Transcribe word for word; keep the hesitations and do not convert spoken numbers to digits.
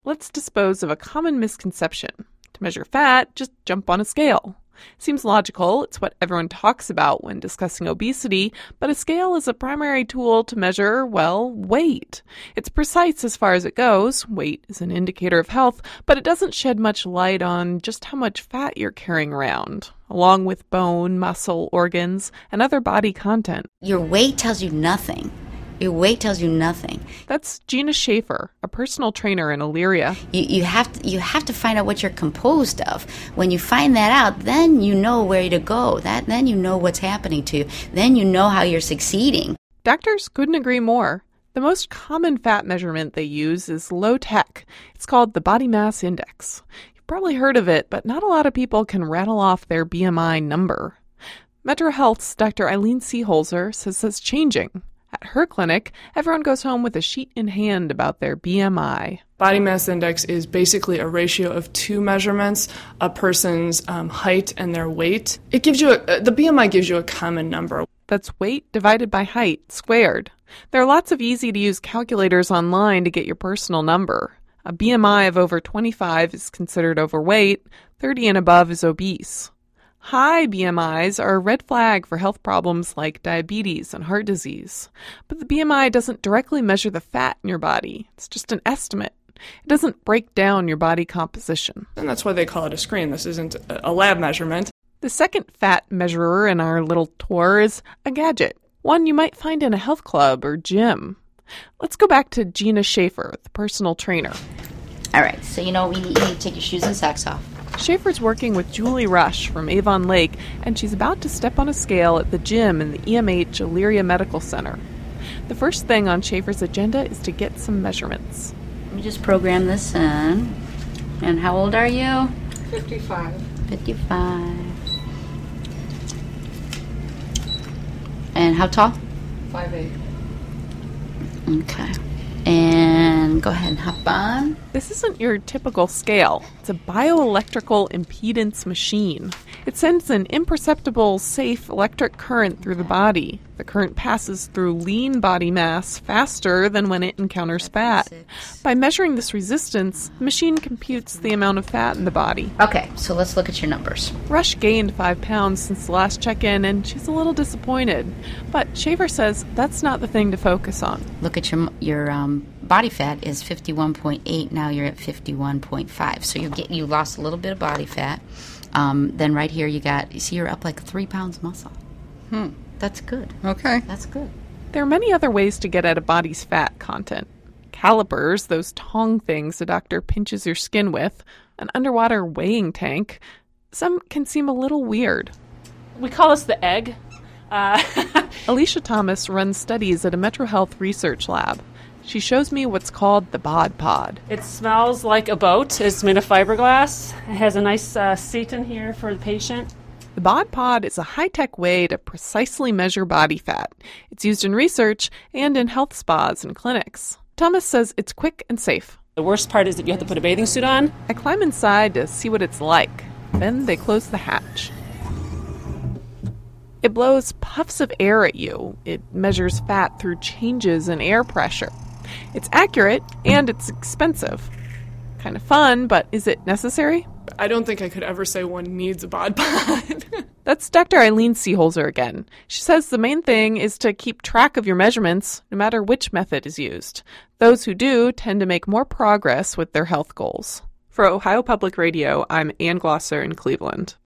Let's dispose of a common misconception. To measure fat, just jump on a scale. Seems logical, it's what everyone talks about when discussing obesity, but a scale is a primary tool to measure, well, weight. It's precise as far as it goes. Weight is an indicator of health, but it doesn't shed much light on just how much fat you're carrying around, along with bone, muscle, organs, and other body content. Your weight tells you nothing. Your weight tells you nothing. That's Gina Schaefer, a personal trainer in Elyria. You, you have to, you have to find out what you're composed of. When you find that out, then you know where to go. That then you know what's happening to you. Then you know how you're succeeding. Doctors couldn't agree more. The most common fat measurement they use is low tech. It's called the body mass index. You've probably heard of it, but not a lot of people can rattle off their B M I number. Metro Health's Doctor Eileen Seeholzer says that's changing. At her clinic, everyone goes home with a sheet in hand about their B M I. Body mass index is basically a ratio of two measurements, a person's um, height and their weight. It gives you a, the B M I gives you a common number. That's weight divided by height squared. There are lots of easy-to-use calculators online to get your personal number. A B M I of over twenty-five is considered overweight, thirty and above is obese. High B M Is are a red flag for health problems like diabetes and heart disease. But the B M I doesn't directly measure the fat in your body. It's just an estimate. It doesn't break down your body composition. And that's why they call it a screen. This isn't a lab measurement. The second fat measurer in our little tour is a gadget, one you might find in a health club or gym. Let's go back to Gina Schaefer, the personal trainer. All right, so you know we need, you need to take your shoes and socks off. Schaefer's working with Julie Rush from Avon Lake, and she's about to step on a scale at the gym in the E M H Elyria Medical Center. The first thing on Schaefer's agenda is to get some measurements. Let me just program this in. And how old are you? fifty-five. fifty-five. And how tall? five eight. Okay. And go ahead and hop on. This isn't your typical scale. It's a bioelectrical impedance machine. It sends an imperceptible, safe electric current through the body. The current passes through lean body mass faster than when it encounters fat. By measuring this resistance, the machine computes the amount of fat in the body. Okay, so let's look at your numbers. Rush gained five pounds since the last check-in, and she's a little disappointed. But Schaefer says that's not the thing to focus on. Look at your your um, body fat is fifty-one point eight. Now you're at fifty-one point five. So you get you lost a little bit of body fat. Um, then right here you got, you see you're up like three pounds muscle. Hmm. That's good. Okay. That's good. There are many other ways to get at a body's fat content. Calipers, those tong things the doctor pinches your skin with, an underwater weighing tank. Some can seem a little weird. We call this the egg. Uh, Alicia Thomas runs studies at a Metro Health research lab. She shows me what's called the Bod Pod. it smells like a boat. It's made of fiberglass. It has a nice uh, seat in here for the patient. The Bod Pod is a high-tech way to precisely measure body fat. It's used in research and in health spas and clinics. Thomas says it's quick and safe. The worst part is that you have to put a bathing suit on. I climb inside to see what it's like. Then they close the hatch. It blows puffs of air at you. It measures fat through changes in air pressure. It's accurate, and it's expensive. Kind of fun, but is it necessary? I don't think I could ever say one needs a bod pod. That's Doctor Eileen Seeholzer again. She says the main thing is to keep track of your measurements, no matter which method is used. Those who do tend to make more progress with their health goals. For Ohio Public Radio, I'm Ann Glosser in Cleveland.